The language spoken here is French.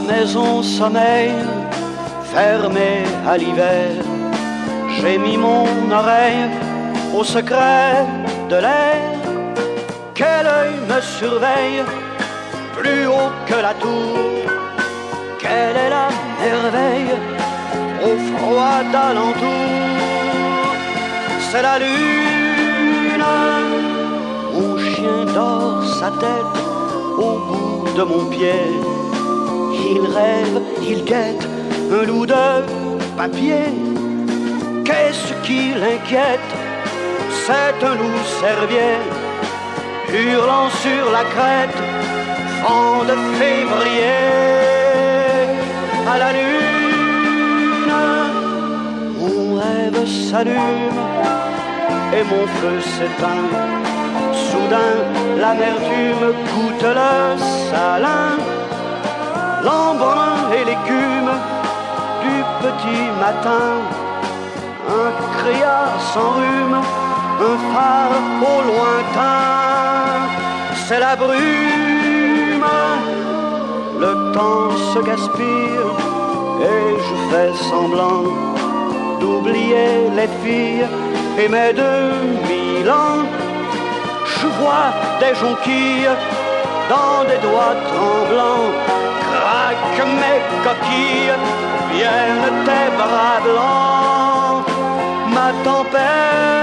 maison sommeille, fermée à l'hiver. J'ai mis mon oreille au secret de l'air. Quel œil me surveille, plus haut que la tour. Quelle est la merveille au froid d'alentour? C'est la lune. Mon chien dort sa tête au bout de mon pied. Il rêve, il guette un loup de papier. Qu'est-ce qui l'inquiète? C'est un loup cervier, hurlant sur la crête, vent de février. À la lune, mon rêve s'allume et mon feu s'éteint. Soudain, l'amertume goûte le salin, l'embrun et l'écume du petit matin. Un criard s'enrhume, un phare au lointain. C'est la brume, le temps se gaspille et je fais semblant d'oublier les filles et mes 2000 ans. Je vois des jonquilles dans des doigts tremblants. Craque mes coquilles, viennent tes bras blancs. Ma tempête